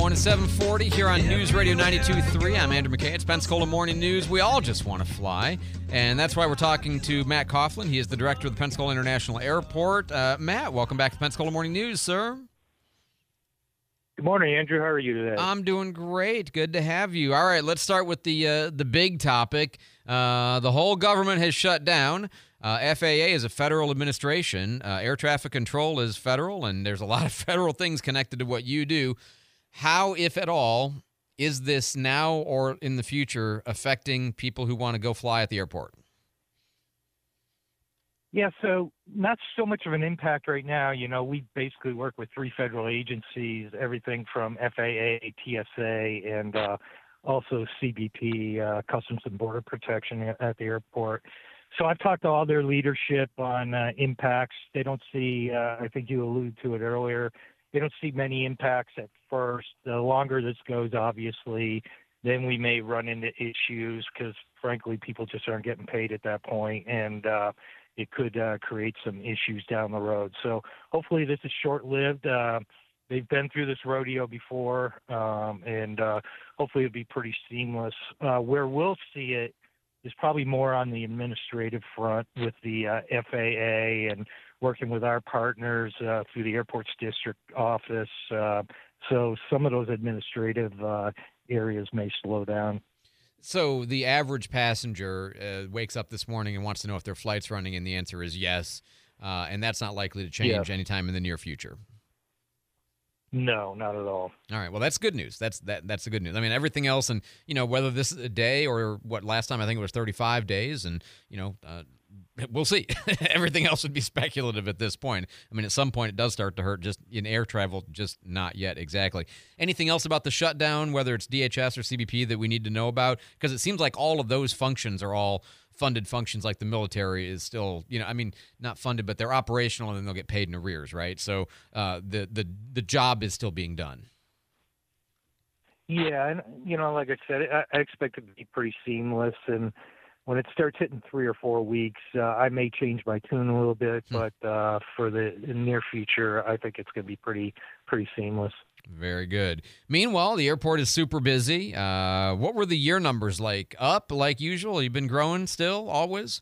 Going to 740 here on News Radio 92.3. I'm Andrew McKay. It's Pensacola Morning News. We all just want to fly, and that's why we're talking to Matt Coughlin. He is the director of the Pensacola International Airport. Matt, welcome back to Pensacola Morning News, sir. Good morning, Andrew. How are you today? I'm doing great. Good to have you. All right, let's start with the big topic. The whole government has shut down. FAA is a federal administration. Air traffic control is federal, and there's a lot of federal things connected to what you do. How, if at all, is this now or in the future affecting people who want to go fly at the airport? Yeah, so not so much of an impact right now. You know, we basically work with 3 federal agencies, everything from FAA, TSA, and also CBP, Customs and Border Protection at the airport. So I've talked to all their leadership on impacts. They don't see, I think you alluded to it earlier, they don't see many impacts at first. The longer this goes, obviously, then we may run into issues because, frankly, people just aren't getting paid at that point, and it could create some issues down the road. So hopefully this is short-lived. They've been through this rodeo before, and hopefully it'll be pretty seamless. Where we'll see it is probably more on the administrative front with the FAA and working with our partners through the airport's district office. So some of those administrative areas may slow down. So the average passenger wakes up this morning and wants to know if their flight's running, and the answer is yes, and that's not likely to change anytime in the near future. No, not at all. All right. Well, that's good news. That's the good news. I mean, everything else, and whether this is a day or what last time I think it was 35 days, and we'll see. Everything else would be speculative at this point. I mean, at some point it does start to hurt. Just in air travel, just not yet exactly. Anything else about the shutdown, whether it's DHS or CBP, that we need to know about? Because it seems like all of those functions are all funded functions, like the military is still, not funded, but they're operational and then they'll get paid in arrears, right? So the job is still being done. Yeah, and like I said, I expect it to be pretty seamless. And when it starts hitting 3 or 4 weeks, I may change my tune a little bit, but for the near future, I think it's going to be pretty seamless. Very good. Meanwhile, the airport is super busy. What were the year numbers like? Up like usual? You've been growing still, always?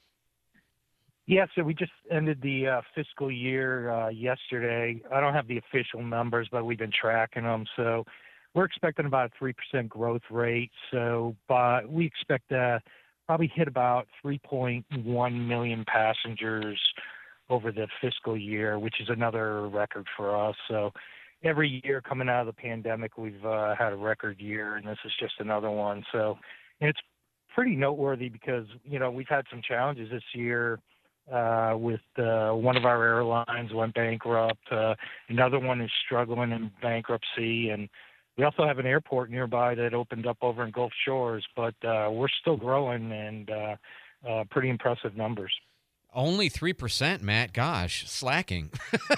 Yeah, so we just ended the fiscal year yesterday. I don't have the official numbers, but we've been tracking them. So we're expecting about a 3% growth rate. So we expect to probably hit about 3.1 million passengers over the fiscal year, which is another record for us. So every year coming out of the pandemic, we've had a record year, and this is just another one. So, and it's pretty noteworthy because, we've had some challenges this year with one of our airlines went bankrupt. Another one is struggling in bankruptcy, and we also have an airport nearby that opened up over in Gulf Shores, but we're still growing and pretty impressive numbers. Only 3%, Matt. Gosh, slacking.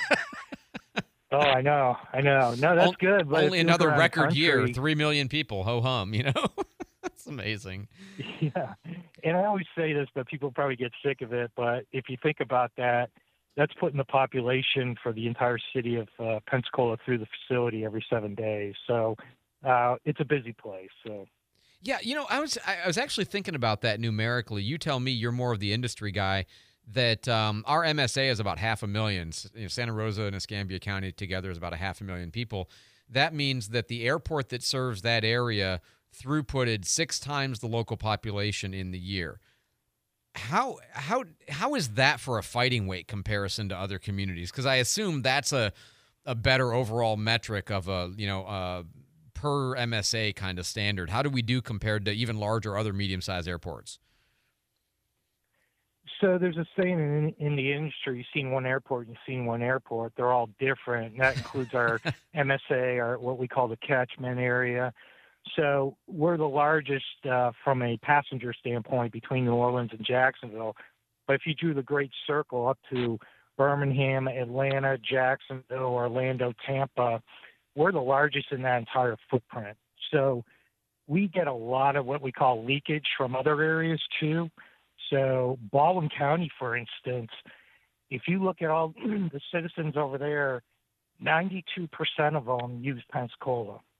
Oh, I know. No, that's good. But only another record year, 3 million people, ho-hum, That's amazing. Yeah. And I always say this, but people probably get sick of it. But if you think about that, that's putting the population for the entire city of Pensacola through the facility every 7 days. So it's a busy place. So. Yeah, I was actually thinking about that numerically. You tell me, you're more of the industry guy, that our MSA is about 500,000. Santa Rosa and Escambia County together is about 500,000 people. That means that the airport that serves that area throughputed 6 times the local population in the year. How is that for a fighting weight comparison to other communities? Because I assume that's a better overall metric of a per MSA kind of standard. How do we do compared to even larger other medium-sized airports? So there's a saying in the industry, you've seen one airport, you've seen one airport. They're all different. And that includes our MSA, or what we call the catchment area. So we're the largest from a passenger standpoint between New Orleans and Jacksonville. But if you drew the Great Circle up to Birmingham, Atlanta, Jacksonville, Orlando, Tampa, we're the largest in that entire footprint. So we get a lot of what we call leakage from other areas too. So Baldwin County, for instance, if you look at all the citizens over there, 92% of them use Pensacola.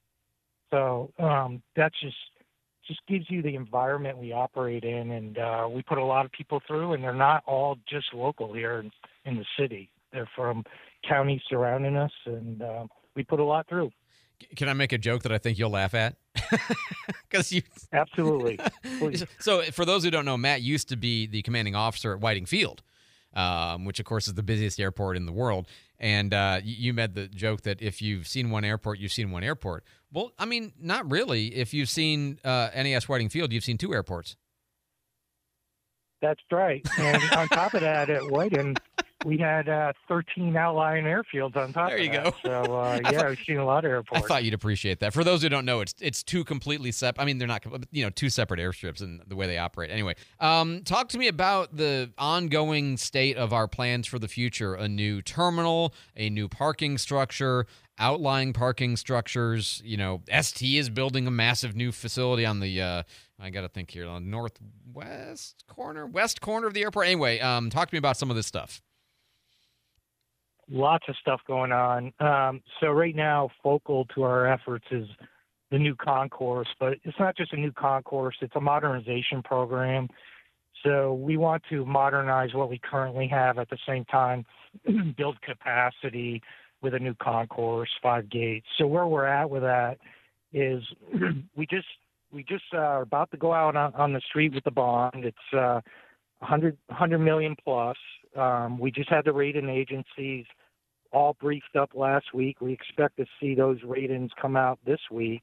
So that's just gives you the environment we operate in, and we put a lot of people through, and they're not all just local here in the city. They're from counties surrounding us, and we put a lot through. Can I make a joke that I think you'll laugh at? Because you Absolutely. Please. So, for those who don't know, Matt used to be the commanding officer at Whiting Field, which, of course, is the busiest airport in the world. And you made the joke that if you've seen one airport, you've seen one airport. Well, I mean, not really. If you've seen NAS Whiting Field, you've seen two airports. That's right. And on top of that, at Whiting, we had 13 outlying airfields on top There of you that. go. So, we've seen a lot of I airports. thought you'd appreciate that. For those who don't know, it's two completely separate. I mean, they're not, two separate airstrips in the way they operate. Anyway, talk to me about the ongoing state of our plans for the future. A new terminal, a new parking structure, outlying parking structures. ST is building a massive new facility on the, I got to think here, on west corner of the airport. Anyway, talk to me about some of this stuff. Lots of stuff going on. So right now, focal to our efforts is the new concourse, but it's not just a new concourse, it's a modernization program. So we want to modernize what we currently have, at the same time build capacity with a new concourse, 5 gates. So where we're at with that is we just are about to go out on the street with the bond. It's 100 million plus. We just had the rating agencies all briefed up last week. We expect to see those ratings come out this week.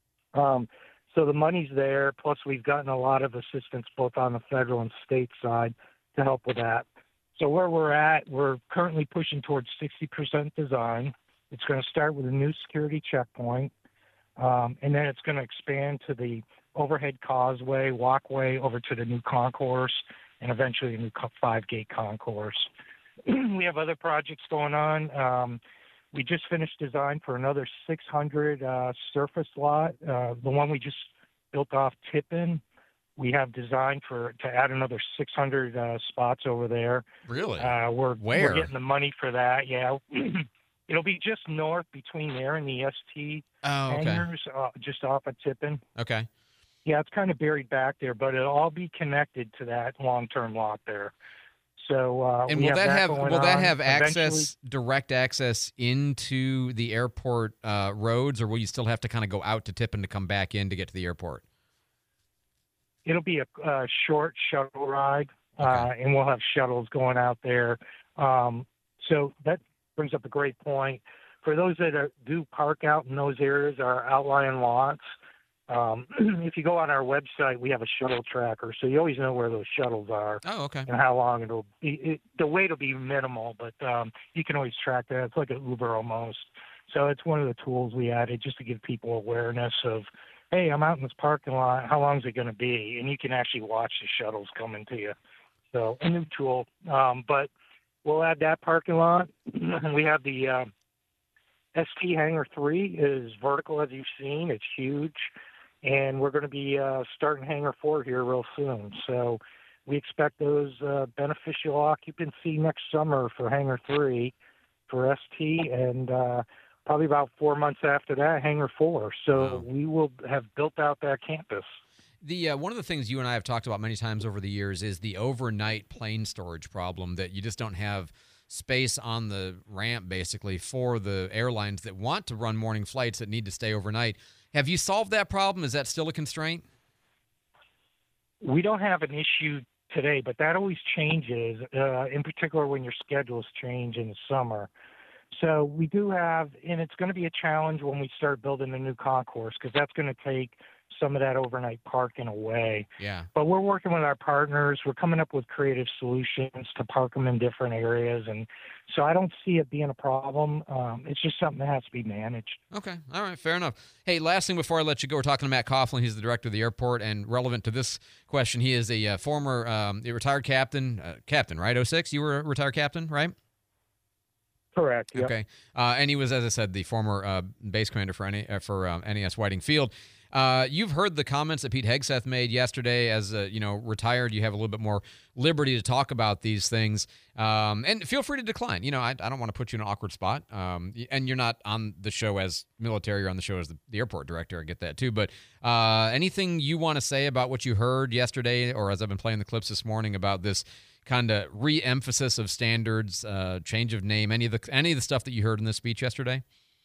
So the money's there, plus we've gotten a lot of assistance both on the federal and state side to help with that. So where we're at, we're currently pushing towards 60% design. It's going to start with a new security checkpoint, and then it's going to expand to the overhead causeway, walkway, over to the new concourse, and eventually a new 5-gate concourse. We have other projects going on. We just finished design for another 600 surface lot. The one we just built off Tippin, we have designed to add another 600 spots over there. Really? We're getting the money for that. Yeah. It'll be just north between there and the ST hangars, just off of Tippin. Okay. Yeah, it's kind of buried back there, but it'll all be connected to that long-term lot there. So, and will that have access, direct access into the airport roads, or will you still have to kind of go out to Tippin to come back in to get to the airport? It'll be a short shuttle ride, Okay. and we'll have shuttles going out there. So that brings up a great point. For those that do park out in those areas, our outlying lots, if you go on our website, we have a shuttle tracker, so you always know where those shuttles are. Oh, okay. And how long it'll be. The wait will be minimal, but you can always track that. It's like an Uber almost. So it's one of the tools we added just to give people awareness of, hey, I'm out in this parking lot. How long is it going to be? And you can actually watch the shuttles coming to you. So a new tool. But we'll add that parking lot. We have the ST Hangar 3 is vertical, as you've seen. It's huge. And we're going to be starting Hangar 4 here real soon. So we expect those beneficial occupancy next summer for Hangar 3 for ST, and probably about 4 months after that, Hangar 4. So Wow. we will have built out that campus. The one of the things you and I have talked about many times over the years is the overnight plane storage problem, that you just don't have space on the ramp, basically, for the airlines that want to run morning flights that need to stay overnight. Have you solved that problem? Is that still a constraint? We don't have an issue today, but that always changes, in particular when your schedules change in the summer. So we do have, and it's going to be a challenge when we start building a new concourse, because that's going to take some of that overnight parking away. Yeah. But we're working with our partners. We're coming up with creative solutions to park them in different areas. And so I don't see it being a problem. It's just something that has to be managed. Okay. All right. Fair enough. Hey, last thing before I let you go, we're talking to Matt Coughlin. He's the director of the airport, and relevant to this question, he is a former retired captain, right? 06? You were a retired captain, right? Correct. Yep. Okay. And he was, as I said, the former base commander for NAS Whiting Field. You've heard the comments that Pete Hegseth made yesterday. As retired, you have a little bit more liberty to talk about these things, and feel free to decline. I don't want to put you in an awkward spot, and you're not on the show as military. You're on the show as the airport director. I get that too. But anything you want to say about what you heard yesterday, or as I've been playing the clips this morning about this kind of re-emphasis of standards, change of name, any of the stuff that you heard in this speech yesterday?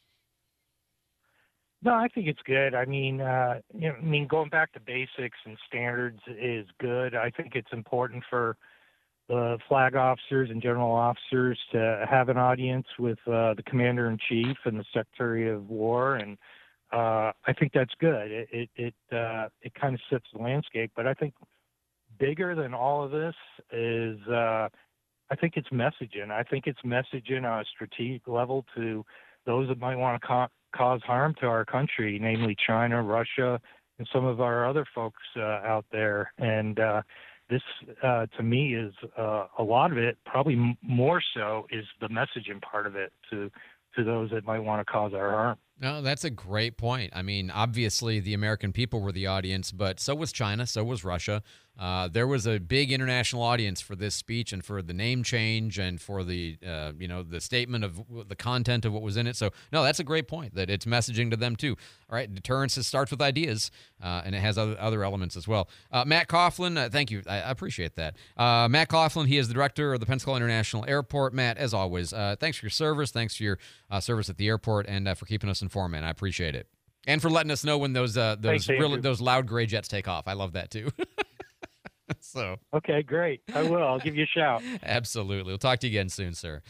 No, I think it's good. I mean, going back to basics and standards is good. I think it's important for the flag officers and general officers to have an audience with the commander in chief and the secretary of war, and I think that's good. It kind of sets the landscape. But I think bigger than all of this is I think it's messaging. I think it's messaging on a strategic level to those that might want to cause harm to our country, namely China, Russia, and some of our other folks out there. And this, to me, is a lot of it, probably more so, is the messaging part of it to those that might want to cause our harm. No, that's a great point. I mean, obviously, the American people were the audience, but so was China, so was Russia. There was a big international audience for this speech and for the name change and for the the statement of the content of what was in it. So, no, that's a great point, that it's messaging to them too. All right, deterrence starts with ideas, and it has other elements as well. Matt Coughlin, thank you. I appreciate that. Matt Coughlin, he is the director of the Pensacola International Airport. Matt, as always, thanks for your service. Thanks for your service at the airport and for keeping us informed, man. I appreciate it. And for letting us know when those loud gray jets take off. I love that too. So okay, great. I will. I'll give you a shout. Absolutely. We'll talk to you again soon, sir.